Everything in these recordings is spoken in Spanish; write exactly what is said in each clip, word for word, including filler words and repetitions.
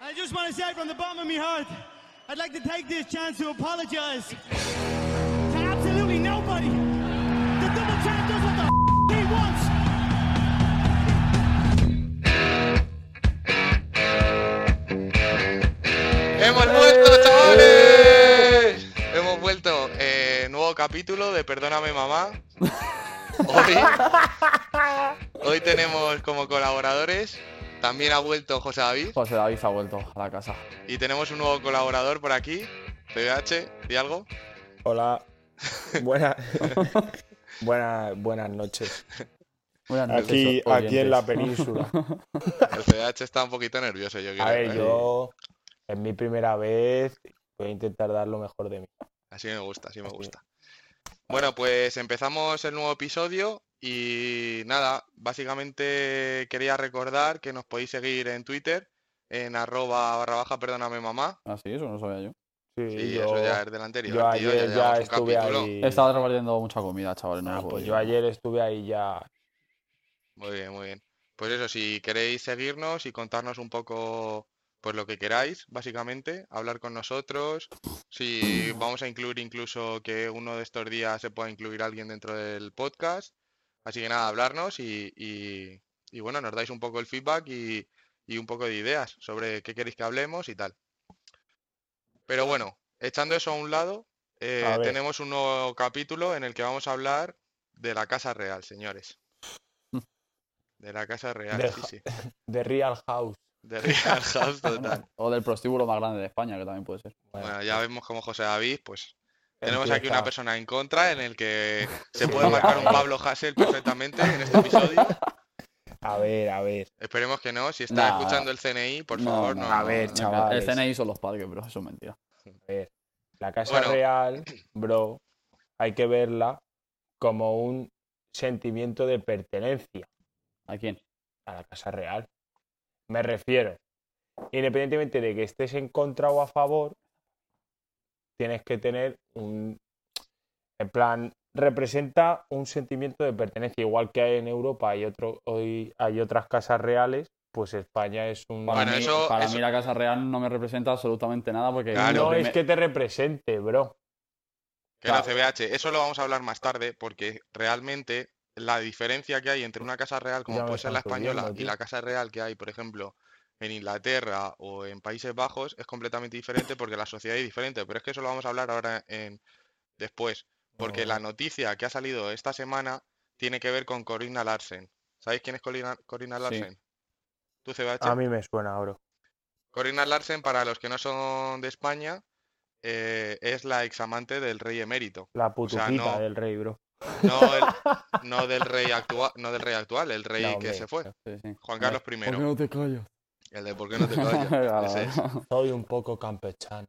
I just want to say from the bottom of my heart, I'd like to take this chance to apologize to absolutely nobody. The double champ does what the f- he wants. ¡Hemos vuelto, chavales! Hemos vuelto. Eh, nuevo capítulo de Perdóname, mamá. Hoy, hoy tenemos como colaboradores. También ha vuelto José David. José David ha vuelto a la casa. Y tenemos un nuevo colaborador por aquí. C B H, ¿di algo? Hola. Buenas buenas buenas noches. Buenas noches, Aquí, oyentes. aquí en la península. El C B H está un poquito nervioso, yo creo. A ver, ¿eh? yo es mi primera vez. Voy a intentar dar lo mejor de mí. Así me gusta, así me Así. gusta. Bueno, pues empezamos el nuevo episodio y nada, básicamente quería recordar que nos podéis seguir en Twitter en arroba barra baja perdóname mamá. Ah, sí, eso no sabía yo. Sí, Sí, yo, eso ya es del anterior, yo tío, ayer ya, llevamos un estuve capítulo. ahí. He estado repartiendo mucha comida, chavales. No Ah, me pues puedo yo ayer estuve ahí ya. Muy bien, muy bien. Pues eso, si queréis seguirnos y contarnos un poco pues lo que queráis, básicamente, hablar con nosotros, si vamos a incluir incluso que uno de estos días se pueda incluir alguien dentro del podcast. Así que nada, hablarnos y, y- y bueno, nos dais un poco el feedback y, y un poco de ideas sobre qué queréis que hablemos y tal. Pero bueno, echando eso a un lado, eh, A ver. tenemos un nuevo capítulo en el que vamos a hablar de la Casa Real, señores. De la Casa Real, De sí, ja- sí. De Real House. De Real House total. O del prostíbulo más grande de España, que también puede ser. Bueno, ya vemos como José David, pues tenemos aquí una empieza. persona en contra en el que se Sí, puede a marcar un ver. Pablo Hasél perfectamente en este episodio. A ver, a ver. Esperemos que no. Si está Nah, escuchando el C N I, por no, favor, no, no. A no, ver, no. chaval. El chavales. C N I son los padres, pero eso es mentira. A ver. La Casa Bueno. Real, bro, hay que verla como un sentimiento de pertenencia ¿A quién? a la Casa Real. Me refiero, independientemente de que estés en contra o a favor, tienes que tener un... En plan, representa un sentimiento de pertenencia. Igual que hay en Europa hay, otro, hoy hay otras casas reales, pues España es un... Para, Bueno, mí, eso- para eso- mí la Casa Real no me representa absolutamente nada porque... Claro. No lo es prime- que te represente, bro. Que no, Claro. C B H. Eso lo vamos a hablar más tarde porque realmente la diferencia que hay entre una casa real como Ya me puede ser la están española subiendo, y tío. la casa real que hay, por ejemplo, en Inglaterra o en Países Bajos es completamente diferente porque la sociedad es diferente. Pero es que eso lo vamos a hablar ahora en después. Porque No. la noticia que ha salido esta semana tiene que ver con Corinna Larsen. ¿Sabéis quién es Corinna, Corinna Sí. Larsen? ¿Tú, C B H? A mí me suena, bro. Corinna Larsen, para los que no son de España, eh, es la examante del rey emérito. La O putuquita sea, no, del rey, bro. no, el- no del rey actual, no del rey actual, el rey No, que hombre. se fue. Sí, sí. Juan Carlos ¿Por qué primero. no te callas? El de ¿por qué no te callas? Claro, Ese es. claro. Soy un poco campechano.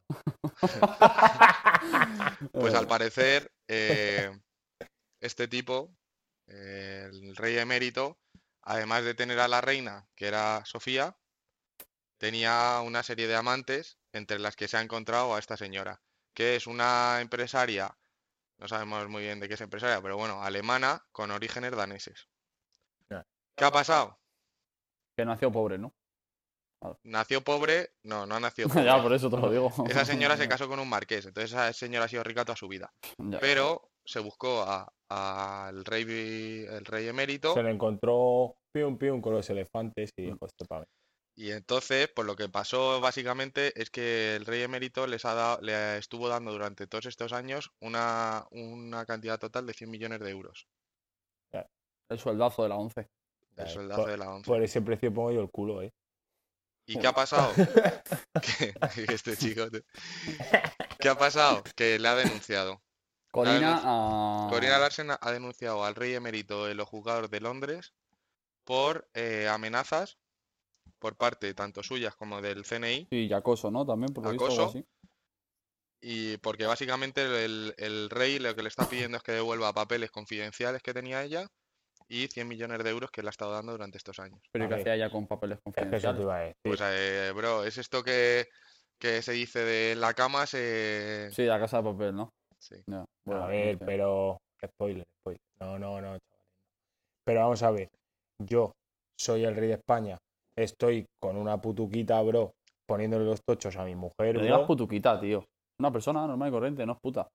Pues al parecer, eh, este tipo, eh, el rey emérito, además de tener a la reina, que era Sofía, tenía una serie de amantes, entre las que se ha encontrado a esta señora, que es una empresaria, no sabemos muy bien de qué es empresaria, pero bueno, alemana con orígenes daneses. Ya. ¿Qué ha pasado? Que nació pobre, ¿no? Nació pobre, no, no ha nacido pobre. Ya, por eso te lo digo. Esa señora se casó con un marqués, entonces esa señora ha sido rica toda su vida. Ya. Pero se buscó a- al rey, vi- el rey emérito Se le encontró pium pium con los elefantes y dijo, esto para mí. y entonces, pues lo que pasó básicamente es que el rey emérito les ha dado, le estuvo dando durante todos estos años una, una cantidad total de cien millones de euros. El sueldazo de la once. El Eh, sueldazo por, de la once. por ese precio pongo yo el culo, ¿eh? ¿Y qué ha pasado? Que este chico... te- ¿Qué ha pasado? Que le ha denunciado. Corina denunci- a... Corina Larsen ha denunciado al rey emérito en los juzgados de Londres por eh, amenazas por parte tanto suyas como del C N I Sí, y acoso, ¿no? También, por lo visto, algo Acoso. así. y porque básicamente el, el rey lo que le está pidiendo es que devuelva papeles confidenciales que tenía ella y cien millones de euros que le ha estado dando durante estos años. Pero A ¿qué ver. hacía ella con papeles Es que eso te confidenciales? iba a decir. Pues eh, bro, es esto que, que se dice de en la cama se... Sí, la casa de papel, ¿no? Sí. Ya, bueno, a ver, no sé. pero... Spoiler, spoiler. No, no, no, chaval. Pero vamos a ver. Yo soy el rey de España. Estoy con una putuquita, bro, poniéndole los tochos a mi mujer, Pero digas bro, putuquita, tío. Una persona normal y corriente, no es puta.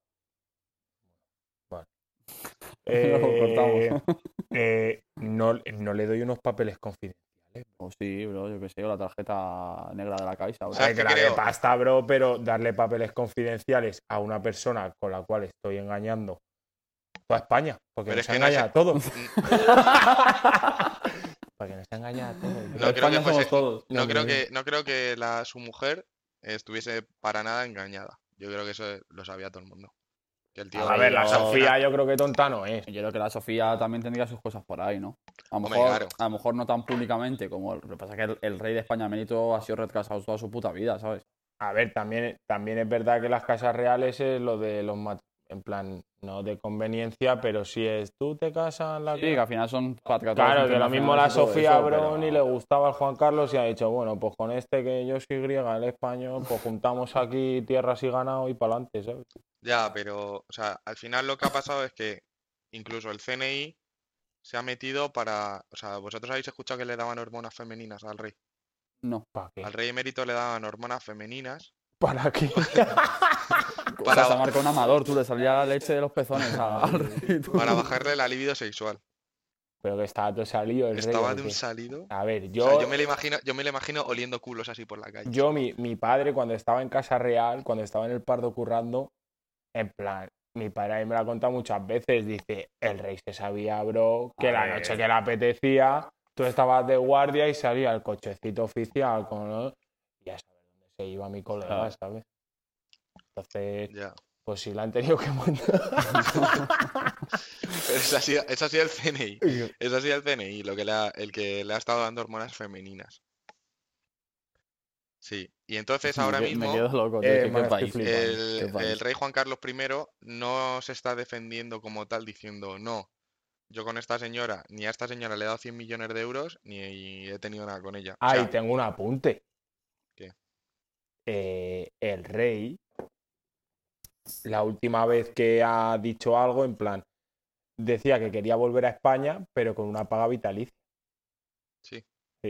eh, Lo cortamos. eh, no, no le doy unos papeles confidenciales. O sí, bro, yo qué sé, o la tarjeta negra de la Caixa, bro. sea, Sabes que que la de creo- pasta, bro, pero darle papeles confidenciales a una persona con la cual estoy engañando toda España, porque Pero nos es ha que no es- engañado a todos. Porque nos ha engañado a todos. No En creo España que fuese- somos todos. No No, creo hombre. que, no creo que la, su mujer estuviese para nada engañada. Yo creo que eso lo sabía todo el mundo. Que el tío, A ver, la yo- Sofía yo creo que tonta no es. Yo creo que la Sofía también tendría sus cosas por ahí, ¿no? A lo Hombre, mejor, claro. a lo mejor no tan públicamente como... Lo que pasa es que el, el rey de España emérito ha sido retrasado toda su puta vida, ¿sabes? A ver, también, también es verdad que las casas reales es lo de los mat- en plan, no de conveniencia, pero sí es tú te casas la Sí, que al final son patriotas Claro, que lo mismo la internacionales y todo Sofía, eso, bro, pero- ni le gustaba al Juan Carlos y ha dicho, bueno, pues con este que yo soy griega, el español, pues juntamos aquí tierras y ganado y para adelante, ¿sabes? ya, pero, o sea, al final lo que ha pasado es que incluso el C N I se ha metido para, o sea, vosotros habéis escuchado que le daban hormonas femeninas al rey. No. ¿Para qué? Al rey emérito le daban hormonas femeninas ¿Para qué? O para, sea, se marca un amador, tú le salía la leche de los pezones a- al rey. tú. para bajarle la libido sexual. Pero que estaba todo salido el rey. Estaba ¿o de un qué? salido. A ver, O yo, sea, yo me lo imagino, yo me lo imagino oliendo culos así por la calle. yo mi, mi padre cuando estaba en Casa Real, cuando estaba en el Pardo currando, en plan, mi padre a mí me lo ha contado muchas veces, dice, el rey se sabía, bro, que A la ver. noche que le apetecía, tú estabas de guardia y salía el cochecito oficial con... ¿no? Y ya sabes dónde se iba mi colega, Claro. ¿sabes? Entonces, Ya. pues sí, la han tenido que montar. Pero eso ha sido, eso ha sido el C N I. Eso ha sido el C N I, lo que le ha- el que le ha estado dando hormonas femeninas. Sí. Y entonces ahora me, que- mismo me quedo loco, tío. Eh, ¿Qué, qué man, estoy país? flipando. el, qué país. el rey Juan Carlos primero no se está defendiendo como tal diciendo no, yo con esta señora, ni a esta señora le he dado cien millones de euros, ni he tenido nada con ella. O Ah, y sea, tengo un apunte. ¿Qué? Eh, el rey, la última vez que ha dicho algo, en plan, decía que quería volver a España, pero con una paga vitalicia. sí.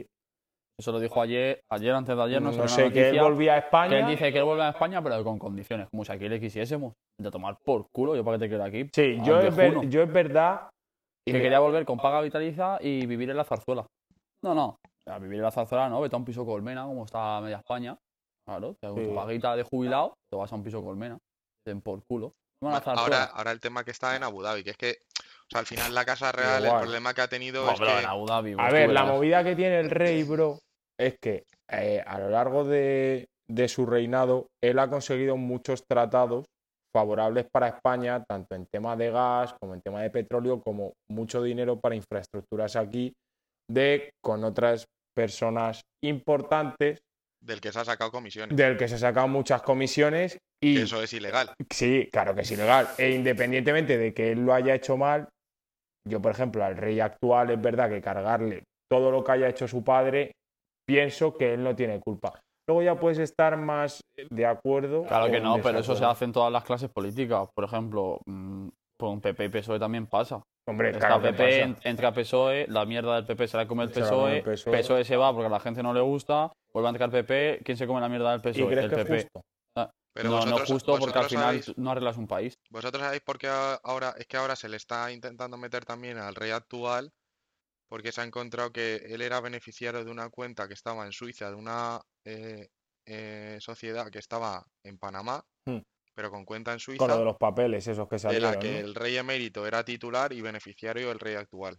Eso lo dijo ayer, ayer antes de ayer, no, No salió sé, una que él noticia volvía a que España. él dice que él vuelve a España, pero con condiciones. Como si aquí le quisiésemos. De tomar por culo, yo para qué te quiero aquí. Sí, Al yo es, ver- viejuno. yo es verdad. y Que me- quería volver con paga vitaliza y vivir en la zarzuela. No, no. A vivir en la zarzuela no, vete a un piso colmena, como está media España. Claro, te hago Sí. tu paguita de jubilado, te vas a un piso colmena. Den por culo. No a la Bueno, ahora, zarzuela. ahora el tema que está en Abu Dhabi, que es que, o sea, al final la Casa Real, el igual. problema que ha tenido No, es pero que en Abu Dhabi, A pues, ver, tú la verás. movida que tiene el rey, bro, es que eh, a lo largo de, de su reinado, él ha conseguido muchos tratados favorables para España, tanto en tema de gas como en tema de petróleo, como mucho dinero para infraestructuras aquí, de con otras personas importantes, del que se ha sacado comisiones. del que se sacan muchas comisiones y Que eso es ilegal. sí, claro que es ilegal. E independientemente de que él lo haya hecho mal, yo, por ejemplo, al rey actual es verdad que cargarle todo lo que haya hecho su padre, pienso que él no tiene culpa. Luego ya puedes estar más de acuerdo. Claro o que en no, pero eso se desacuerdo. hace en todas las clases políticas. Por ejemplo, mm, con P P y P S O E también pasa. Hombre, Está claro que P P, pasa. en- entra P S O E, la mierda del P P se la come el Se la come el P S O E, P S O E. P S O E se va porque a la gente no le gusta, vuelve a entrar el P P, ¿quién se come la mierda del P S ¿Y O E? crees El que P es P. justo? Pero no, no vosotros, justo porque al vosotros final sabéis, no arreglas un país. vosotros sabéis por qué a- ahora, es que ahora se le está intentando meter también al rey actual, porque se ha encontrado que él era beneficiario de una cuenta que estaba en Suiza, de una eh, eh, sociedad que estaba en Panamá, Hmm. pero con cuenta en Con lo Suiza, de los papeles, esos que de salieron, la que ¿no? el rey emérito era titular y beneficiario del rey actual.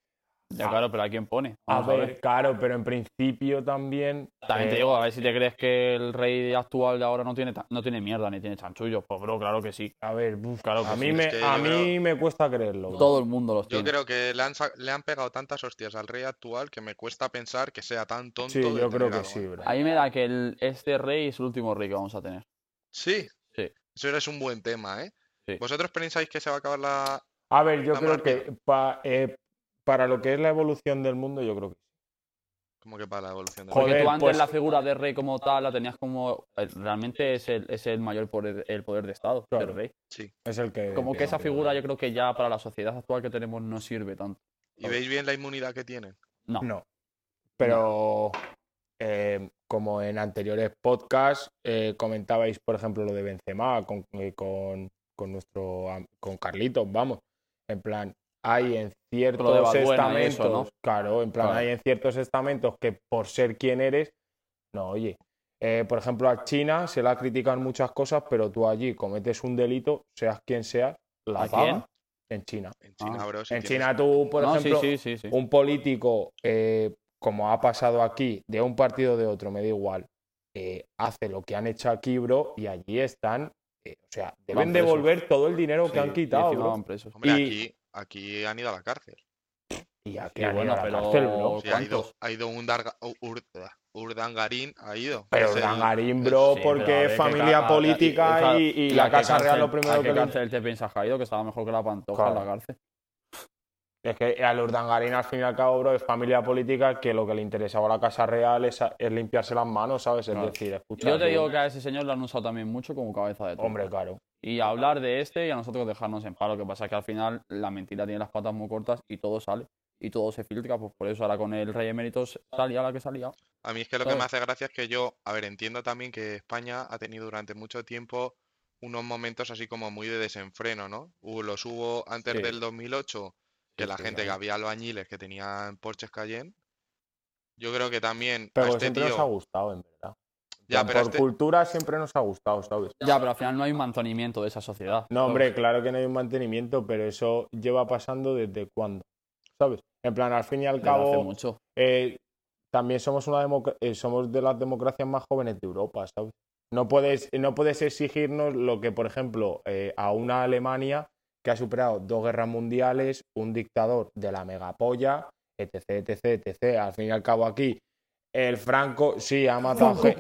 Ya Ah. claro, pero ¿a quién pone? A Vamos a ver, claro, pero en principio también. También te eh, digo, a ver si te crees que el rey actual de ahora no tiene, ta- no tiene mierda ni tiene chanchullos. Pues bro, claro que sí. A ver, buf, Claro que a sí. mí, Es me, que a yo mí creo- me cuesta creerlo. bro. Todo el mundo los Yo tiene. creo que le han, sa- le han pegado tantas hostias al rey actual que me cuesta pensar que sea tan tonto Sí, de yo creo tener que algo, sí, ¿eh? bro. A mí me da que el, este rey es el último rey que vamos a tener. Sí, Sí. eso es un buen tema, ¿eh? Sí. ¿Vosotros pensáis que se va a acabar la...? A ver, yo La creo monarquía. que pa- eh, para lo que es la evolución del mundo, yo creo que sí. Como que para la evolución del Porque Joder, tú antes pues- la figura de rey como tal la tenías como... eh, Realmente es el, es el mayor poder, el poder de Estado, Claro. el rey. Sí. Es el que. Como que esa figura yo creo que ya para la sociedad actual que tenemos no sirve tanto. ¿Y veis bien la inmunidad que tienen? No. No. Pero. eh, como en anteriores podcasts eh, comentabais, por ejemplo, lo de Benzema con, eh, con, con nuestro am- con Carlitos, vamos, en plan, hay en Lo de ciertos Valbuena y estamentos, eso, ¿no? claro, en plan, Claro. hay en ciertos estamentos que por ser quien eres, no, oye, eh, por ejemplo, a China se la critican muchas cosas, pero tú allí cometes un delito, seas quien seas, la ¿A pagas quién? en China. En China, Ah. bro, si En tienes... China tú, por No, ejemplo, sí, sí, sí, sí. un político, eh, como ha pasado aquí, de un partido o de otro, me da igual, eh, hace lo que han hecho aquí, bro, y allí están, eh, o sea, deben Van presos. devolver todo el dinero que Sí, han Y quitado, encima bro. van presos. Hombre, y- aquí, aquí han ido a la cárcel. Y aquí Sí, han bueno, ido a la pero cárcel, bro. Sí, ha ido, ¿cuántos? ha ido un Darga, Ur- Urdangarín, ha ido. Pero Es el- Urdangarín, es- bro, Sí, pero a porque ver, es ¿qué familia ca- a- política y- claro, y, y ¿y la a qué Casa Real cárcel- lo primero ¿A que qué le... cárcel te piensas que ha ido? Que estaba mejor que la Pantoja en la Claro. cárcel. Es que al Urdangarín, al fin y al cabo, bro, es familia política que lo que le interesaba a la Casa Real es, es limpiarse las manos, ¿sabes? Es Claro. decir, escucha... Yo te tú- digo que a ese señor lo han usado también mucho como cabeza de turco. Hombre, claro. Y hablar de este y a nosotros dejarnos en paz. Lo que pasa es que al final la mentira tiene las patas muy cortas y todo sale. Y todo se filtra, pues por eso ahora con el Rey Emérito salía la que salía. A mí es que lo que me ¿sabes? hace gracia es que yo, a ver, entiendo también que España ha tenido durante mucho tiempo unos momentos así como muy de desenfreno, ¿no? Hubo, los hubo antes Sí. del dos mil ocho, que Sí, la sí, gente que claro. había albañiles que tenían Porsches Cayenne. Yo creo que también Pero a este siempre nos ha tío... gustado, en verdad. Ya, plan, pero por este- cultura siempre nos ha gustado, ¿sabes? Ya, pero al final no hay un mantenimiento de esa sociedad. No, hombre, claro que no hay un mantenimiento, pero eso lleva pasando desde cuándo, ¿sabes? En plan, al fin y al Desde hace cabo, mucho. eh, también somos una democ- eh, somos de las democracias más jóvenes de Europa, ¿sabes? No puedes, no puedes exigirnos lo que, por ejemplo, eh, a una Alemania que ha superado dos guerras mundiales, un dictador de la megapolla, etc, etc, etc. Al fin y al cabo aquí, el Franco, sí, ha matado gente.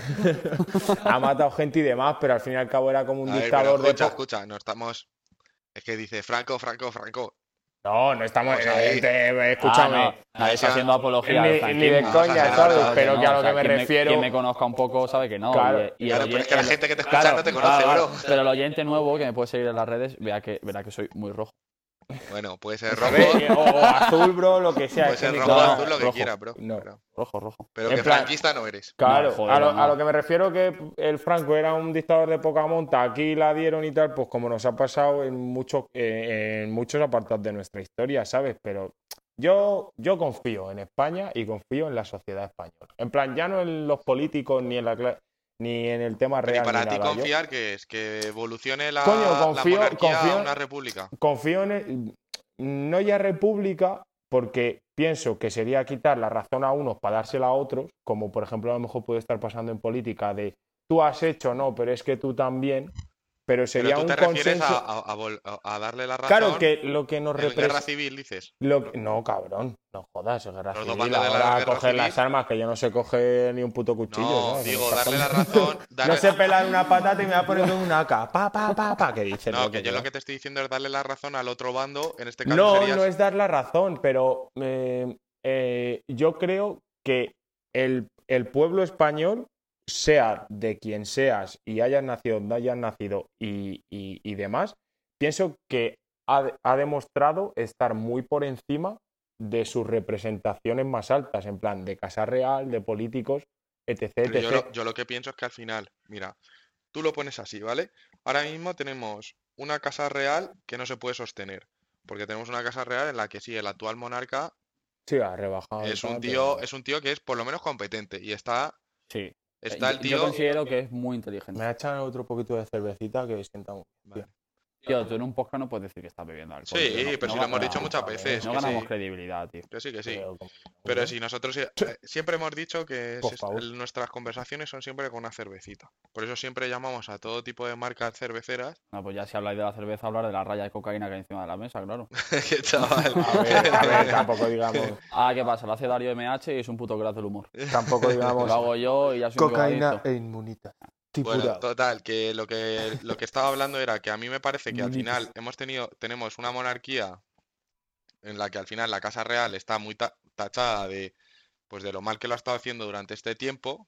ha matado gente y demás, pero al fin y al cabo era como un A ver, pero dictador de... escucha, po- escucha, no estamos... Es que dice Franco, Franco, Franco. No, no estamos... Pues ahí. eh, te- escúchame. Ah, no, nadie está Esa- haciendo apología Ni- al ni franquismo. de coña, Claro, ¿sabes? claro, Pero no, que a lo o sea, que me quien refiero... Quien me conozca un poco sabe que no. Claro. y, y el Claro, pero es que la oyen- gente que te escucha claro, no te conoce, claro, bro. Pero el oyente nuevo que me puede seguir en las redes verá que, verá que soy muy rojo. Bueno, puede ser A rojo, ver, eh, o, o azul, bro, lo que sea. puede es que ser mi- rojo, no, azul, lo que rojo. quieras, bro. No. Pero, Rojo, rojo. pero En que plan- franquista no eres. Claro, No, joder, a, lo, no. a lo que me refiero que el Franco era un dictador de poca monta, aquí la dieron y tal, pues como nos ha pasado en, muchos eh, en muchos apartados de nuestra historia, ¿sabes? Pero yo, yo confío en España y confío en la sociedad española. En plan, ya no en los políticos ni en la cla- ni en el tema Pero y real. para ni ti nada. Yo confiar que es que evolucione la, Coño, la confío- monarquía confío- a una república. confío en el- no ya república, porque pienso que sería quitar la razón a unos para dársela a otros, como por ejemplo a lo mejor puede estar pasando en política de tú has hecho, no, pero es que tú también, pero sería Pero tú un te refieres consenso. a, a- a vol- a- a darle la razón Claro que lo que nos en guerra representa. civil, dices. No, cabrón, no jodas, es guerra Los dos civil. bandos de la Ahora guerra coger civil. las armas, que yo no sé coger ni un puto cuchillo. No, ¿no? digo, Que me darle la estás- razón. No darle- sé pelar una patata y me va a poner una acá. Pa, pa, pa, pa. ¿Qué dices? No, loco, que yo tío? lo que te estoy diciendo es darle la razón al otro bando. En este caso No, serías- no es dar la razón, pero eh, eh, yo creo que el, el pueblo español, sea de quien seas y hayas nacido donde hayas nacido y, y- y demás, pienso que ha, ha demostrado estar muy por encima de sus representaciones más altas, en plan de Casa Real, de políticos, etc. Pero yo, etc. lo, yo lo que pienso es que al final, mira, tú lo pones así, ¿vale? Ahora mismo tenemos una casa real que no se puede sostener. Porque tenemos una casa real en la que sí, el actual monarca Sí, ha rebajado. y es tal, un tío, pero es un tío que es por lo menos competente. Y está, Sí. está el Yo- Yo tío. considero que es muy inteligente. me ha echado otro poquito de cervecita que sienta muy bien. Vale. Tío, tú en un podcast no puedes decir que estás bebiendo alcohol. Sí, tío, no- pero no si lo hemos ga- dicho no, muchas veces. No que ganamos sí, credibilidad, tío. que sí, que sí. Pero como- Pero si nosotros eh, eh, siempre hemos dicho que Por es- favor. el- nuestras conversaciones son siempre con una cervecita. Por eso siempre llamamos a todo tipo de marcas cerveceras. No, pues ya si habláis de la cerveza, hablar de la raya de cocaína que hay encima de la mesa, claro. Que chaval. A ver, a ver, tampoco digamos, Ah, ¿qué pasa? Lo hace Darío M H y es un puto crack del humor. tampoco digamos Lo hago yo y ya soy un cocaína drogadicto. e inmunidad. Bueno, Tipura. total, que lo que lo que estaba hablando era que a mí me parece que al Munitis. final hemos tenido, tenemos una monarquía en la que al final la Casa Real está muy ta- tachada de, pues de lo mal que lo ha estado haciendo durante este tiempo,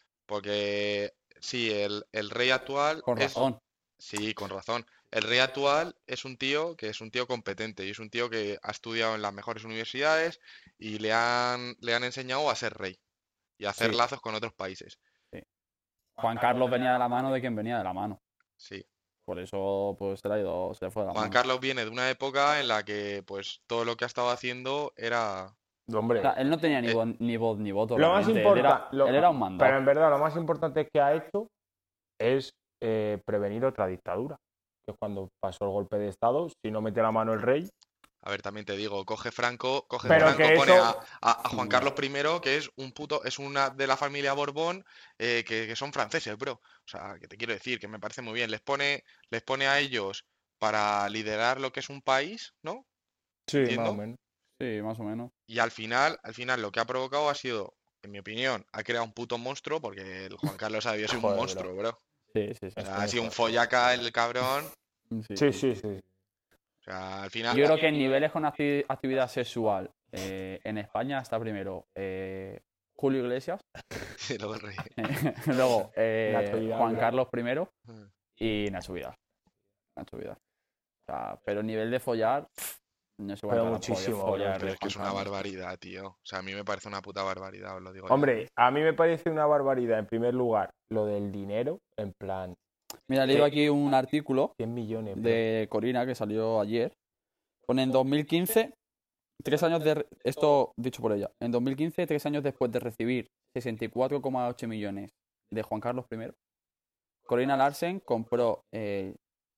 porque sí, el, el rey actual Con es, razón. sí, con razón. El rey actual es un tío que es un tío competente y es un tío que ha estudiado en las mejores universidades y le han, le han enseñado a ser rey. y hacer Sí. lazos con otros países. Juan Carlos venía de la mano de quien venía de la mano. Sí. Por eso, pues, se le ha ido, se le fue de la Juan mano. Carlos viene de una época en la que, pues, todo lo que ha estado haciendo era... Hombre, O sea, él no tenía ni, Eh, voz, ni voz ni voto. lo más realmente. Él era, importante. él era un Pero mandado. en verdad, lo más importante que ha hecho es eh, prevenir otra dictadura. Que es cuando pasó el golpe de Estado. Si no mete la mano el rey. A ver, también te digo, coge Franco, coge Pero Franco, que pone eso- a, a- a Juan Carlos primero, que es un puto, es una de la familia Borbón, eh, que, que son franceses, bro. O sea, que te quiero decir, que me parece muy bien. Les pone, les pone a ellos para liderar lo que es un país, ¿no? Sí, Entiendo. más o menos. Sí, más o menos. Y al final, al final lo que ha provocado ha sido, en mi opinión, ha creado un puto monstruo, porque el Juan Carlos ha debido ser un Joder, monstruo, bro. Sí, sí, sí. O sea, ha sido un follaca el cabrón. Sí, Sí, sí, sí. O sea, al final. Yo creo que en niveles con acti- actividad sexual eh, en España está primero eh, Julio Iglesias, Sí, luego el rey. luego eh, Nacho Vidal, Juan ¿no? Carlos primero y Nacho Vidal. Nacho Vidal. O sea, pero nivel de follar, pff, no sé Pero cuánto muchísimo, follar Pero de es que es Juan una Carlos. barbaridad, tío. O sea, a mí me parece una puta barbaridad, os lo digo. ya. Hombre, a mí me parece una barbaridad, en primer lugar, lo del dinero, en plan, Mira, he leído aquí un artículo cien millones. bro. de Corina que salió ayer. Pone en dos mil quince, tres años de... re- Esto dicho por ella. En dos mil quince, tres años después de recibir sesenta y cuatro coma ocho millones de Juan Carlos primero, Corina Larsen compró eh,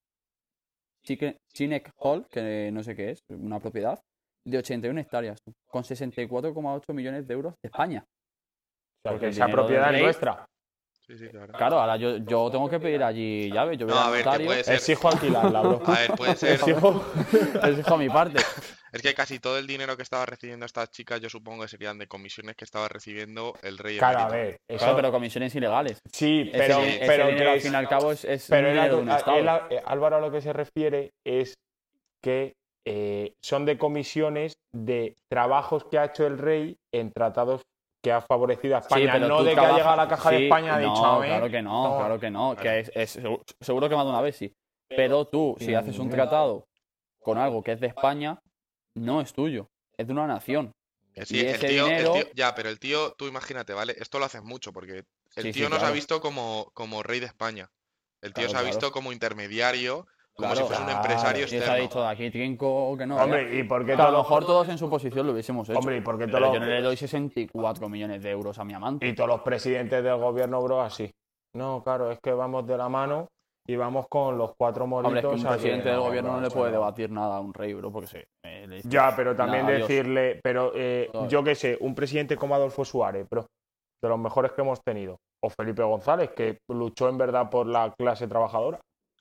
Chique- Chinek Hall, que no sé qué es, una propiedad, de ochenta y una hectáreas, con sesenta y cuatro coma ocho millones de euros de España. O sea, porque que el esa dinero propiedad del es rey- nuestra. Sí, sí, claro. Claro, ahora yo, yo tengo que pedir allí llaves. Yo voy No, al a ver, que notario. puede ser. Exijo alquilarla, bro. A ver, puede ser. Exijo. Exijo mi parte. Es que casi todo el dinero que estaba recibiendo estas chicas, yo supongo que serían de comisiones que estaba recibiendo el rey Claro, a emérito. ver. Eso... Claro, pero comisiones ilegales. Sí, Ese, pero, ese pero dinero que al es- fin y al cabo es, es Pero un él a- dinero de un a- estado. él a- eh, Álvaro a lo que se refiere es que eh, son de comisiones de trabajos que ha hecho el rey en tratados que ha favorecido a Sí, España, pero no tú de que ha trabajas- llegado a la caja de sí, España y ha no, dicho, a ver, claro que no, toma. claro que no, que es, es- seguro- seguro que más de una vez sí. Pero tú, si haces un tratado con algo que es de España, no es tuyo, es de una nación. Que sí, Y el ese tío, el dinero- tío- ya, pero el tío, tú imagínate, ¿vale? Esto lo haces mucho porque el Sí, sí, tío nos ha claro. visto como, como rey de España. El tío Claro, se ha claro. visto como intermediario, como Claro. si fuese un Claro. empresario Y se ha externo. dicho de aquí trinco o que no. Hombre, ¿y por qué Que a todo lo mejor todos en su posición lo hubiésemos hecho. Hombre, ¿y por qué pero todo- yo no le doy sesenta y cuatro millones de euros a mi amante. Y todos los presidentes del gobierno, bro, así. No, claro, es que vamos de la mano y vamos con los cuatro moritos. Hombre, es que un a que- presidente del no, gobierno no bro, le eso puede no. debatir nada a un rey, bro, porque se... eh, le dice, Ya, pero también "Nada, adiós". decirle, pero eh, Claro. yo qué sé, un presidente como Adolfo Suárez, bro, de los mejores que hemos tenido, o Felipe González, que luchó en verdad por la clase trabajadora.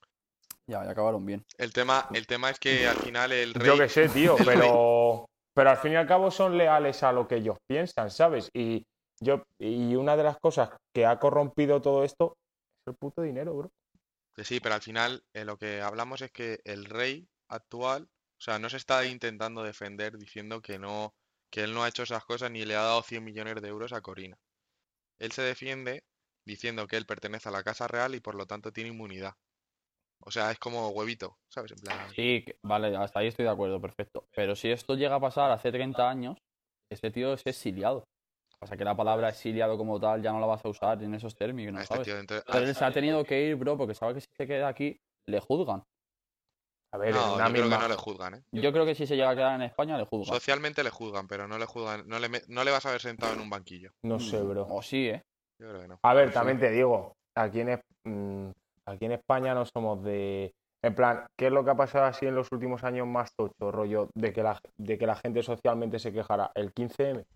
Ya, ya acabaron bien. El tema, el tema es que al final el rey. Yo qué sé, tío, el pero, pero al fin y al cabo son leales a lo que ellos piensan, ¿sabes? Y yo y una de las cosas que ha corrompido todo esto es el puto dinero, bro. Que sí, pero al final eh, lo que hablamos es que el rey actual, o sea, no se está intentando defender diciendo que no, que él no ha hecho esas cosas ni le ha dado cien millones de euros a Corina. Él se defiende diciendo que él pertenece a la Casa Real y por lo tanto tiene inmunidad. O sea, es como huevito, ¿sabes? En plan, Sí, que- vale, hasta ahí estoy de acuerdo, perfecto. Pero si esto llega a pasar hace treinta años, este tío es exiliado. O sea, que la palabra exiliado como tal ya no la vas a usar en esos términos, a este ¿sabes? tío dentro- Pero a- él se ha tenido que ir, bro, porque sabe que si se queda aquí, le juzgan. A ver, en No, una yo creo misma... que no le juzgan, ¿eh? Yo creo que si se llega a quedar en España, le juzgan. Socialmente le juzgan, pero no le juzgan, no le, me- no le vas a ver sentado en un banquillo. No sé, bro. O sí, ¿eh? Yo creo que no. A ver, también te digo, aquí en, Es- mm, aquí en España no somos de... En plan, ¿qué es lo que ha pasado así en los últimos años más tocho, rollo, de que la, de que la gente socialmente se quejara? El quince eme.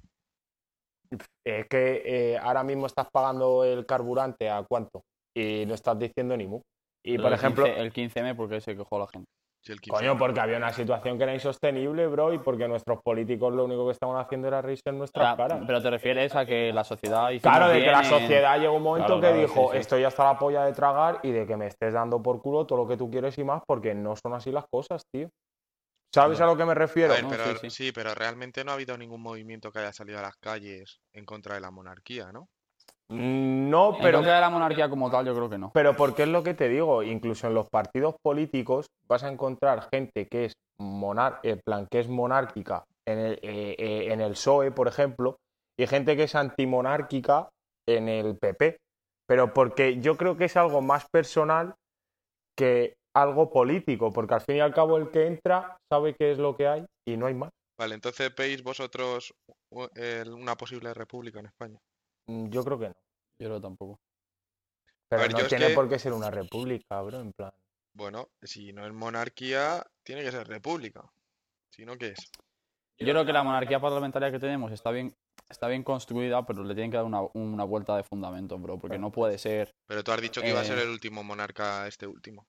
Es que eh, ahora mismo estás pagando el carburante a cuánto y no estás diciendo ni mu. Y Pero por el ejemplo, quince el quince eme, ¿por qué se quejó la gente? Sí, el quince. coño, porque había una situación que era insostenible, bro, y porque nuestros políticos lo único que estaban haciendo era reírse en O nuestras sea, caras. pero te refieres a que la sociedad... hicimos Claro, de que bien la en- sociedad llegó un momento Claro, que claro, dijo, sí, sí. estoy hasta la polla de tragar y de que me estés dando por culo todo lo que tú quieres y más, porque no son así las cosas, tío. ¿Sabes a lo que me A refiero? ver, No, pero sí, sí. sí, pero realmente no ha habido ningún movimiento que haya salido a las calles en contra de la monarquía, ¿no? Mm, No, En pero, contra de la monarquía como tal, yo creo que no. pero porque es lo que te digo, incluso en los partidos políticos vas a encontrar gente que es monar, en plan, que es monárquica en el, eh, eh, en el P S O E, por ejemplo, y gente que es antimonárquica en el P P. Pero porque yo creo que es algo más personal que algo político, porque al fin y al cabo el que entra sabe qué es lo que hay y no hay más. Vale, entonces veis vosotros u- el- una posible república en España. Mm, Yo creo que no. Yo creo tampoco. Pero ver, no yo es tiene que- por qué ser una república, bro, en plan. Bueno, si no es monarquía, tiene que ser república. Si no, ¿qué es? Yo creo que la monarquía parlamentaria que tenemos está bien, está bien construida, pero le tienen que dar una, una vuelta de fundamento, bro, porque no puede ser. Pero tú has dicho que iba a ser Eh. el último monarca este último.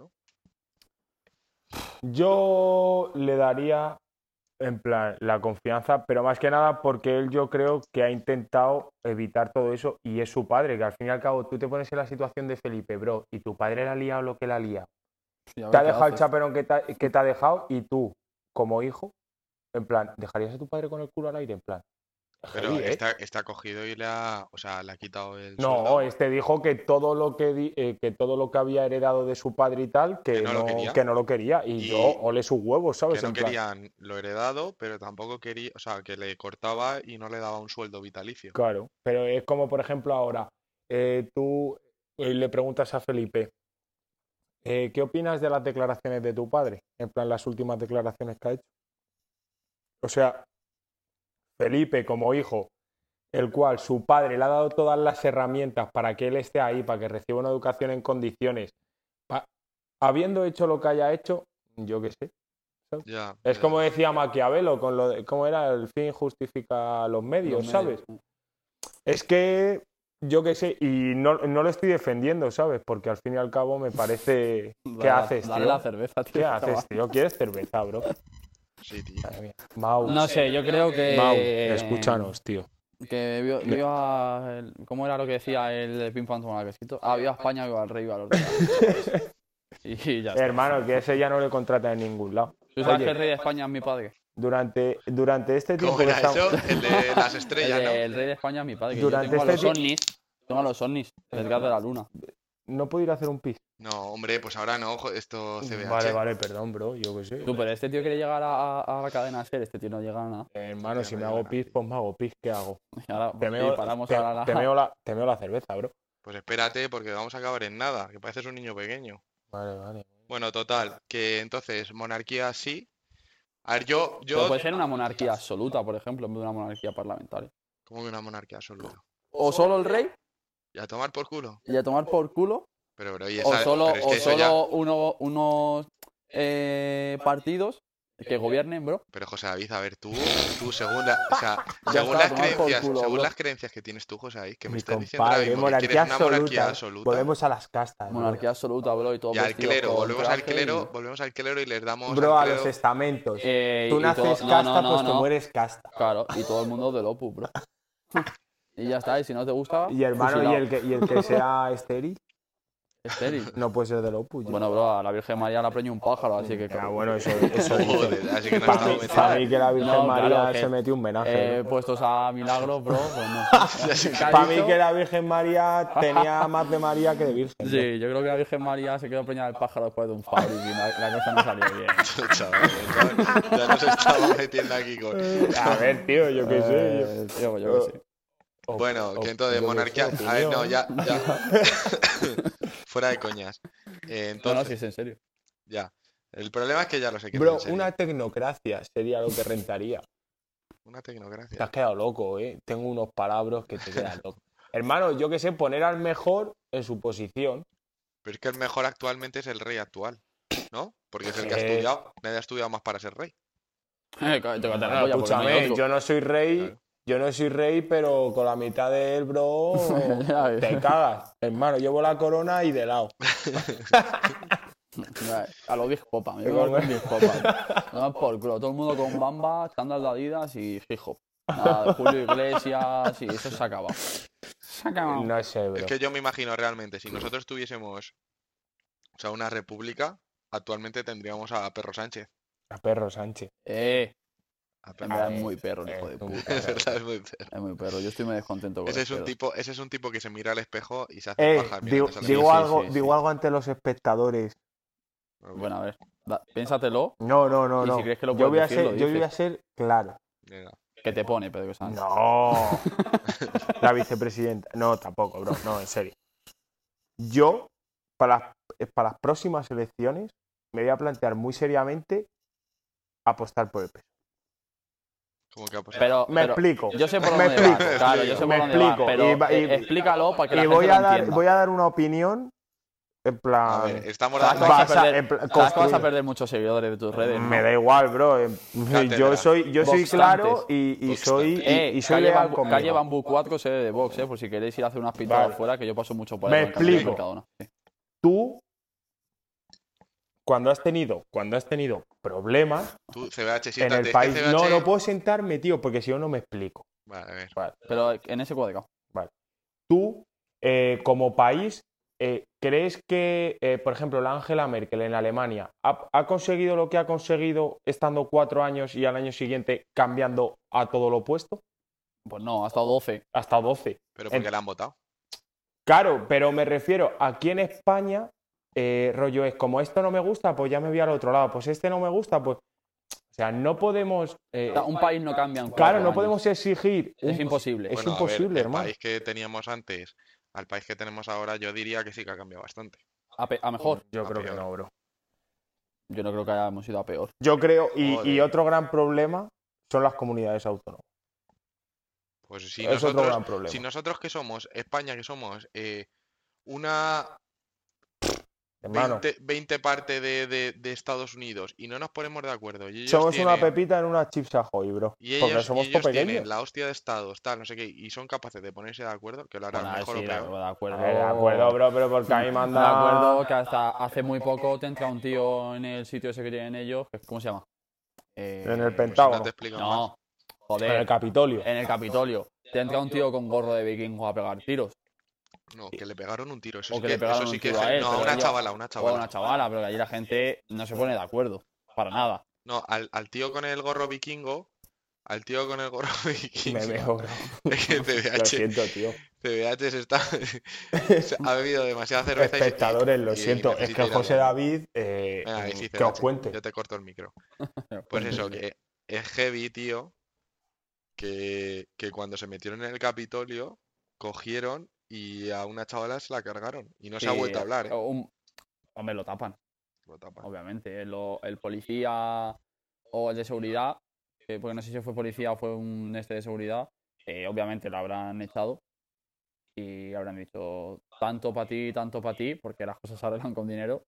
Yo le daría, en plan, la confianza, pero más que nada porque él yo creo que ha intentado evitar todo eso y es su padre, que al fin y al cabo tú te pones en la situación de Felipe, bro, y tu padre le ha liado lo que le ha liado. Sí, a ver Te ha qué dejado el haces. chaperón que te ha, que te ha dejado y tú, como hijo, en plan, ¿dejarías a tu padre con el culo al aire? En plan. Pero heavy, ¿eh? está, está cogido y le ha, o sea, le ha quitado el No, sueldo. este dijo que todo lo que di- eh, que todo lo que había heredado de su padre y tal, que, Que no lo no, quería. que no lo quería. Y, Y yo, ole sus huevos, ¿sabes? Que no En plan, querían lo heredado, pero tampoco quería, o sea, que le cortaba y no le daba un sueldo vitalicio. claro, pero es como, por ejemplo, ahora, eh, tú eh, le preguntas a Felipe, eh, ¿qué opinas de las declaraciones de tu padre? En plan, las últimas declaraciones que ha hecho. O sea, Felipe como hijo, el cual su padre le ha dado todas las herramientas para que él esté ahí, para que reciba una educación en condiciones, pa- habiendo hecho lo que haya hecho, yo qué sé. Ya, Es ya. como decía Maquiavelo, con lo de, ¿cómo era? El fin justifica los medios, Los ¿sabes? medios. Es que, yo qué sé, y no, no lo estoy defendiendo, ¿sabes? Porque al fin y al cabo me parece... ¿Qué Dale la- haces, dale tío? la cerveza, tío. ¿Qué chaval. haces, tío? ¿Quieres cerveza, bro? Sí, tío. Madre mía. Mau, No sé, yo creo que. Mau, escúchanos, tío. Que viva, viva el- ¿cómo era lo que decía el de Pim Pam Toma Quesito? Ah, viva España, viva el rey, viva los reyes. Y ya está. Hermano, que ese ya no le contrata en ningún lado. ¿Tú sabes Oye, que el rey de España es mi padre? durante, durante este tiempo ¿Cómo que era estamos... eso? El de las El, estrellas, de- ¿no? el rey de España es mi padre. Que Durante yo tengo a este los tie- ovnis. Tengo a los ovnis detrás de la luna. No puedo ir a hacer un pis. No, hombre, pues ahora no, jo- esto C B H. Vale, vale, perdón, bro, yo qué sé. Tú, pero este tío quiere llegar a, a- a la cadena SER. Este tío no llega a nada. Hermano, si Ya me me hago dio pis, pues me hago pis, ¿qué hago? Y ahora Te pues, meo, sí, paramos te- ahora la... te meo la, te meo la cerveza, bro. Pues espérate, porque vamos a acabar en nada, que pareces un niño pequeño. Vale, vale. Bueno, total, que entonces, monarquía sí. A ver, yo, Pero yo, puede ser una monarquía absoluta, por ejemplo, en vez de una monarquía parlamentaria. como que una monarquía absoluta. O solo el rey Y a tomar por culo. y a tomar por culo. Pero, bro, y O esa, solo, pero es o que eso solo ya... uno- unos eh, partidos que gobiernen, bro. Pero José David, a ver, tú, tú según la, o sea, Ya según está, las tomar por creencias, culo, según bro. las creencias que tienes tú, José David, que me Mi estás diciendo ahora compadre, mismo que monarquía quieres una absoluta. monarquía absoluta. Volvemos a las castas. bro. Monarquía absoluta, bro, y todo Y al clero, volvemos al clero, volvemos al clero y les damos Bro, al a los clero. estamentos. Eh, Tú y naces todo- no, casta, no, no, pues te no. mueres casta. Claro, y todo el mundo del Opus, bro. Y ya está, y si no te gusta, Y hermano, fusilado. y el, que, y el que sea estéril, Estéril. no puede ser del Opus. Bueno, bro, a la Virgen María la preñó un pájaro, así que... Ah, bueno, eso, eso Joder, así que no Para estamos mí, metidos. pa' mí que la Virgen No, María claro, que- se metió un menaje. Eh, puestos a milagros, bro, pues no. ¿Qué ha Para mí dicho? que la Virgen María tenía más de María que de Virgen. ¿no? Sí, yo creo que la Virgen María se quedó preñada del pájaro después de un faro y la, la cosa no salió bien. Chaval, ya, ya nos estamos metiendo aquí con... A ver, tío, yo qué sé. yo- Eh, tío, yo qué sé. o- Bueno, o- que entonces yo qué monarquía... sé, A ver, no, opinión. ya, ya. Fuera de coñas. Eh, No, no, entonces, si es en serio. ya. El problema es que ya lo sé que es Bro, en serio. una tecnocracia sería lo que rentaría. Una Te tecnocracia. has quedado loco, ¿eh? Tengo unos palabras que te quedan loco. Hermano, yo qué sé, poner al mejor en su posición. Pero es que el mejor actualmente es el rey actual, ¿no? Porque es el que ha Eh. estudiado. Nadie ha estudiado más para ser rey. Eh, cállate, cállate la Bueno, polla, porque no hay escúchame, otro. yo no soy rey, Claro. yo no soy rey, pero con la mitad de él, bro, Ya ves. te cagas. Hermano, llevo la corona y de lado. A los Big Popa, me llevo con Big Popa. No, por culo, todo el mundo con bamba, chándal de Adidas y hip hop. Nada, de Julio Iglesias y eso se ha acabado. Se ha acabado. No sé, bro. Es que yo me imagino realmente, si nosotros tuviésemos, o sea, una república, actualmente tendríamos a Perro Sánchez. A Perro Sánchez. Eh, A en Perro. verdad es muy perro, el Eh, hijo de un puta. Es verdad, es muy perro. Es muy perro, yo estoy muy descontento con Ese es el un pedo. tipo, ese es un tipo que se mira al espejo y se hace Eh, paja digo, mirándose al digo espejo. sí, algo, sí, sí. digo algo ante los espectadores. Bueno, a ver, da- piénsatelo. No, no, no, Y no. si crees que lo yo puedes voy a decir, ser, lo yo voy a dices. ser claro. Venga. Que te pone Pedro Sánchez. No. La vicepresidenta. No, tampoco, bro. No, en serio. Yo, para las, para las próximas elecciones, me voy a plantear muy seriamente apostar por el P S O E. Como que ha pasado. Pero, Me pero explico. Yo sé por Me dónde va. explico. Claro, yo sé por Me dónde va. explico. Pero Y va- y- eh, explícalo para que la Y gente voy lo a, dar, entienda. voy a dar una opinión en plan... A ver, estamos Sabes dando. que vas a basa- perder- en plan, sabes que vas a construida. perder muchos seguidores de tus redes, ¿no? Me da igual, bro. Cátedra. Yo soy, yo soy Vox claro antes. y, y Vox soy, antes. y, Eh, y soy calle, leal Bambú, conmigo. calle Bambú cuatro, sede de Vox, eh, por si queréis ir a hacer unas pintadas Vale. afuera, que yo paso mucho por Me ahí. con el cambio de explico. Mercadona. Sí. Tú, cuando has tenido, cuando has tenido problemas Tú, C B H, en siéntate. el país, C B H. no, no puedo sentarme, tío, porque si no, no me explico. Vale, a ver. Vale, pero en ese cuadrado. Tú, eh, como país, eh, ¿crees que, eh, por ejemplo, la Angela Merkel en Alemania ha, ha conseguido lo que ha conseguido estando cuatro años y al año siguiente cambiando a todo lo opuesto? Pues no, ha estado doce. Hasta doce. Pero porque En- le han votado. Claro, pero me refiero, aquí en España, eh, rollo es, como esto no me gusta, pues ya me voy al otro lado. Pues este no me gusta, pues... O sea, no podemos... eh, O sea, un país no cambia en claro, cuatro no años. podemos exigir... Es un- imposible. Es Bueno, a ver, imposible, el hermano. país que teníamos antes al país que tenemos ahora, yo diría que sí que ha cambiado bastante. A, pe- a mejor. Yo a creo que peor. no, bro. Yo no creo que hayamos ido a peor. Yo creo, y, y Joder. otro gran problema son las comunidades autónomas. Pues si es otro nosotros, gran problema. si nosotros que somos, España que somos, eh, una Hermano, veinte, veinte parte de, de- de Estados Unidos y no nos ponemos de acuerdo. Y ellos somos una tienen- pepita en una chips ahoy, bro. Y Porque ellos, somos y ellos todo tienen pequeños. la hostia de estados, tal, no sé qué, y son capaces de ponerse de acuerdo, que lo harán Bueno, mejor sí, o de, peor. de acuerdo. Eh, de acuerdo, bro, pero porque a mí me De anda... acuerdo que hasta hace muy poco te entra un tío en el sitio ese que tienen ellos. que- ¿Cómo se llama? Eh, En el Pues si Pentágono. no te explico más. No, En joder, el Capitolio. en el Capitolio. Te entra un tío con gorro de vikingo a pegar tiros. No, que le pegaron un tiro, eso O sí que que, le pegaron eso sí un que tiro es- a él, no, pero una ellos- chavala, una O a chavala. una chavala, pero que allí la gente no se pone de acuerdo. Para nada. No, al, al tío con el gorro vikingo, al tío con el gorro vikingo, Me veo, bro. es que Lo C B H, siento, tío. C B H se está, se ha bebido demasiada cerveza y se- Espectadores, lo y siento. Es necesita que ir al José baño. David, eh, Venga, que sí, que os C B H, cuente. yo te corto el micro. Pues eso, que es heavy, tío, que, que cuando se metieron en el Capitolio, cogieron y a una chavala se la cargaron. Y no se ha Sí, vuelto a hablar, ¿eh? un- Hombre, lo tapan, Lo tapan. obviamente. Lo- el policía o el de seguridad, eh, porque no sé si fue policía o fue un este de seguridad, eh, obviamente lo habrán echado y habrán dicho tanto para ti, tanto para ti, porque las cosas se arreglan con dinero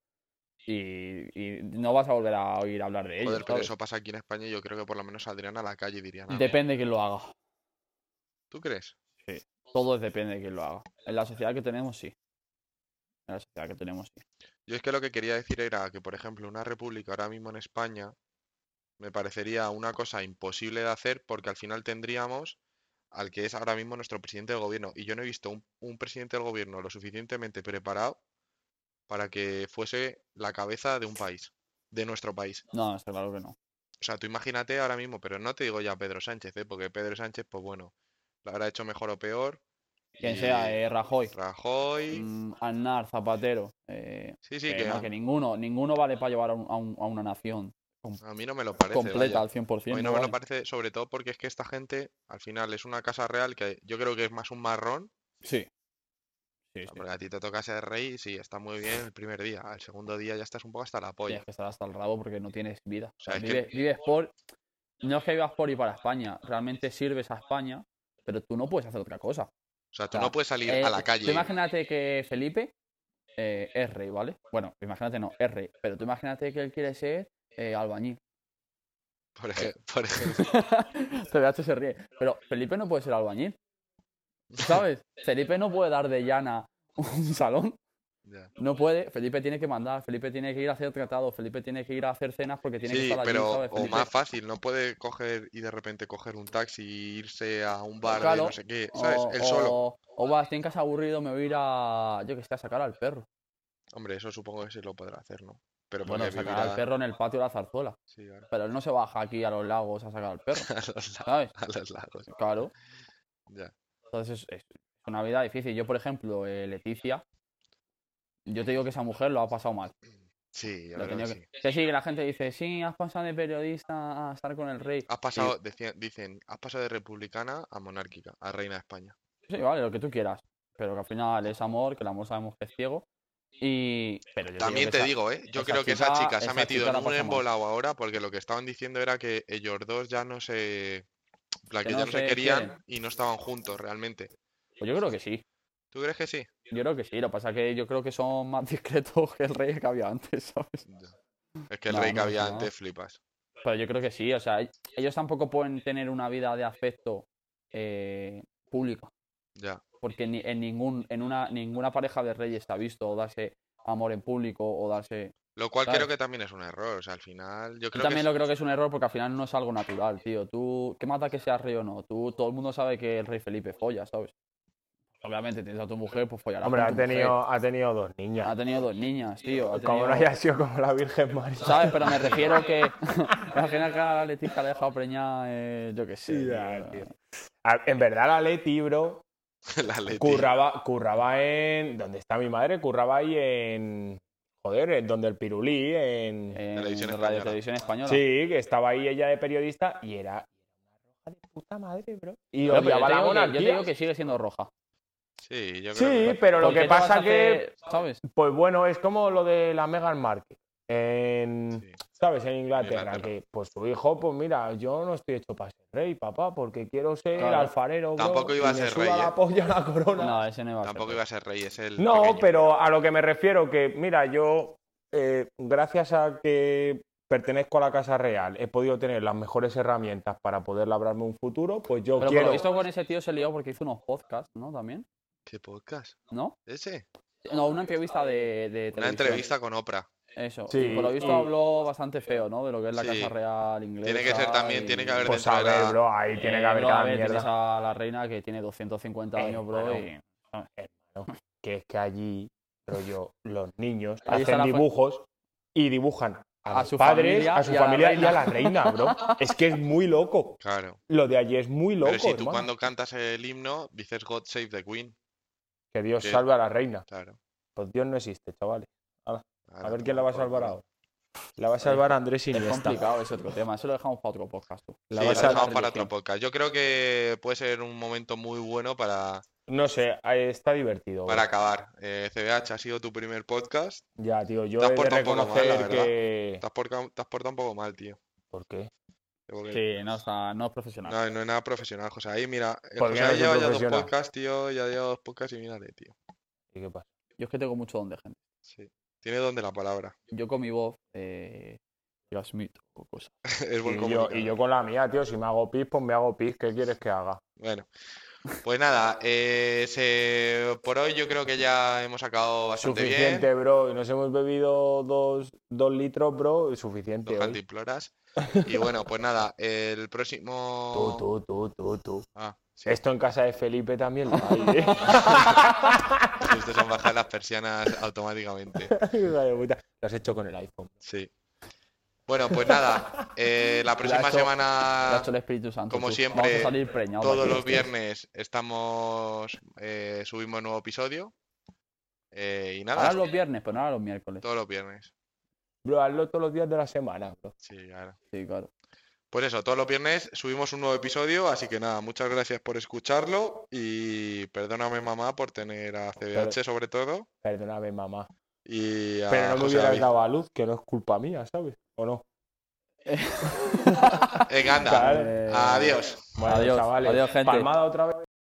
y, y no vas a volver a oír hablar de ellos. Joder, pero ¿sabes? eso pasa aquí en España y yo creo que por lo menos saldrían a la calle y dirían algo. Depende de quién lo haga. ¿Tú crees? Todo depende de quién lo haga. En la sociedad que tenemos, sí. En la sociedad que tenemos, sí. Yo es que lo que quería decir era que, por ejemplo, una república ahora mismo en España me parecería una cosa imposible de hacer porque al final tendríamos al que es ahora mismo nuestro presidente del gobierno. Y yo no he visto un, un presidente del gobierno lo suficientemente preparado para que fuese la cabeza de un país, de nuestro país. No, está claro que no. O sea, tú imagínate ahora mismo, pero no te digo ya Pedro Sánchez, ¿eh? Porque Pedro Sánchez, pues bueno, lo habrá hecho mejor o peor. Quien y sea, eh, Rajoy, Rajoy. mm, Aznar, Zapatero. eh, Sí, sí, que que no, a, que ninguno, ninguno vale para llevar a, un- a un- a una nación a mí no me lo parece, completa vaya. al cien por A cien. mí no no me lo vale. parece, sobre todo porque es que esta gente, al final, es una casa real que yo creo que es más un marrón. Sí. Sí, sí. Porque a ti te toca ser rey, sí, está muy bien el primer día. Al segundo día ya estás un poco hasta la polla. Tienes que estar hasta el rabo porque no tienes vida. O sea, sea, es que- vives, vives por... No es que vivas por y para España. Realmente sirves a España, pero tú no puedes hacer otra cosa. O sea, tú O sea, no puedes salir eh, a la tú calle. imagínate que Felipe eh, es rey, ¿vale? Bueno, imagínate no, es rey. Pero tú imagínate que él quiere ser eh, albañil. Por ej- por ejemplo. C B H se ríe. Pero Felipe no puede ser albañil. ¿Sabes? Felipe no puede dar de llana un salón. Ya. No puede. Felipe tiene que mandar. Felipe tiene que ir a hacer tratados. Felipe tiene que ir a hacer cenas porque tiene que Sí, estar allí, pero ¿sabes? o Felipe- más fácil, no puede coger y de repente coger un taxi e irse a un bar de Claro, no sé qué, ¿sabes? O, Él solo. o, o va, estoy en casa aburrido, me voy a ir a, yo que sé, a sacar al perro. Hombre, eso supongo que sí lo podrá hacer, ¿no? Pero Bueno, porque sacar vivirá... al perro en el patio de la zarzuela. Sí, claro. Pero él no se baja aquí a los lagos a sacar al perro, A los, lagos, ¿sabes? a los lagos. Claro. Ya. Entonces es, es una vida difícil. Yo, por ejemplo, eh, Leticia, yo te digo que esa mujer lo ha pasado mal. Sí, yo Lo creo tenía que que... sí. que sí, que la gente dice, sí, has pasado de periodista a estar con el rey. Has pasado, decían- dicen, has pasado de republicana a monárquica, a reina de España. Sí, vale, lo que tú quieras. Pero que al final es amor, que el amor sabemos que es ciego. Y... Pero yo También digo te que esa- digo, ¿eh? Yo esa creo que esa chica- chica se ha esa metido chica en la un pasa mal. embolado ahora porque lo que estaban diciendo era que ellos dos ya no se... en plan, Que que no ya no se se querían quieren. y no estaban juntos realmente. Pues yo creo que sí. ¿Tú crees que sí? Yo creo que sí. Lo que pasa es que yo creo que son más discretos que el rey que había antes, ¿sabes? Es que el No, rey que no pasa había nada. antes flipas. Pero yo creo que sí. O sea, ellos tampoco pueden tener una vida de afecto eh, pública. Ya. Porque ni, en ningún en una ninguna pareja de reyes se ha visto darse amor en público o darse... Lo cual ¿Sabes? creo que también es un error. O sea, al final, yo Yo creo también que lo creo que es un error porque al final no es algo natural, tío. Tú, ¿qué mata que seas rey o no? Tú, todo el mundo sabe que el rey Felipe folla, ¿sabes? Obviamente tienes a tu mujer, pues follará Hombre, con ha tu mujer. tenido, ha tenido dos niñas. Ha tenido dos niñas, tío. Ha Como no tenido- haya sido como la Virgen María. ¿Sabes? Pero me refiero que... Imagina que a la Leticia le ha dejado preñada, eh, yo qué sé. Sí, ya, tío. tío. A- En verdad, la Leti, bro, la Leti. curraba, curraba en... ¿Dónde está mi madre? Curraba ahí en... Joder, en donde el Pirulí, en... En Televisión Radio Española. Televisión Española. Sí, que estaba ahí ella de periodista y era, era una roja de puta madre, bro. Y Pero, pero odiaba yo, te la digo que, yo te monarquía. digo que sigue siendo roja. Sí, yo creo Sí, que... pero lo ¿Por qué que te vas pasa a hacer- que... ¿Sabes? Pues bueno, es como lo de la Meghan Markle. En, Sí. ¿sabes? En Inglaterra, Inglaterra. que pues su hijo, pues mira, yo no estoy hecho para ser rey, papá, porque quiero ser Claro. alfarero, bro, Tampoco iba y a me ser suda rey, la ¿eh? polla la corona. No, ese no iba a ser. Tampoco iba a ser rey, es el No, pequeño. pero a lo que me refiero que, mira, yo, eh, gracias a que pertenezco a la Casa Real, he podido tener las mejores herramientas para poder labrarme un futuro, pues yo Pero por quiero... lo visto con ese tío se lió porque hizo unos podcasts, ¿no? También, ¿Qué podcast? ¿no? ¿Ese? No, una entrevista de, de Una televisión. entrevista con Oprah. Eso. Sí, y por lo visto y- habló bastante feo, ¿no? De lo que es la Sí. Casa Real inglesa. Tiene que ser también, y- tiene que haber Pues dentro a de ver, la- bro, ahí tiene que Eh, haber bro, a cada ver, mierda. tienes a la reina que tiene doscientos cincuenta Eh, años, bro, bueno. y... Hermano, que es que allí, rollo, los niños Ahí está hacen la fu- dibujos y dibujan a, A los su padres, familia a su y a la familia y a reina. la reina, bro. Es que es muy loco. Claro. Lo de allí es muy loco, Pero si tú hermano. cuando cantas el himno dices God Save the Queen. Que Dios que- salve a la reina. Claro. Pues Dios no existe, chavales. A Ahora, ver quién la va a por salvar culo. ahora. La va a salvar Andrés Es Iniesta. complicado ese otro tema. Eso lo dejamos para otro podcast, tú. La Sí, va a lo salvar dejamos para religión. otro podcast. Yo creo que puede ser un momento muy bueno para, No sé, ahí está divertido. para bro. acabar. Eh, C B H ha sido tu primer podcast. Ya, tío, yo Te has he de portado un poco mal, la reconocer verdad. que... Te has, porca- te has portado un poco mal, tío. ¿Por qué? Porque- Sí, no, o sea, no es profesional. No, no es nada profesional, José. Ahí, mira, el ¿Por qué José no ahí soy lleva ya dos profesional? podcasts, tío. Ya lleva dos podcasts y mírale, tío. ¿Y qué pasa? Yo es que tengo mucho don de gente. Sí. Tiene don de la palabra. Yo con mi voz eh, transmito cosas. Es buen Y yo, comunicador. y yo con la mía, tío, si me hago pis, pues me hago pis. ¿Qué quieres que haga? Bueno, pues nada, eh, se- por hoy yo creo que ya hemos acabado bastante Suficiente, bien. bro. Y nos hemos bebido dos, dos litros, bro. y Suficiente. Dos hoy. cantimploras. Y bueno, pues nada, el próximo. Tú, tú, tú, tú, tú. Ah, sí. Esto en casa de Felipe también lo hay, ¿eh? Estos han bajado las persianas automáticamente. Hija de puta. Lo has hecho con el iPhone. Sí. Bueno, pues nada, eh, la próxima La ha hecho- Lo ha semana, hecho el Espíritu Santo. como tú. siempre, Vamos a salir preñados. todos aquí los los tres. viernes estamos eh, subimos nuevo episodio. Eh, y nada, Ahora los viernes, pero no ahora los miércoles. todos los viernes. Bro, hazlo todos los días de la semana, bro. Sí, claro. Sí, claro. Pues eso, todos los viernes subimos un nuevo episodio, así que nada, muchas gracias por escucharlo y perdóname mamá por tener a C B H sobre todo Perdóname, mamá. y a Pero no me José hubieras David. dado a luz, que no es culpa mía, ¿sabes? ¿O no? Venga, anda, Claro. Eh, adiós. Bueno, Adiós, chavales, adiós, gente. palmada otra vez.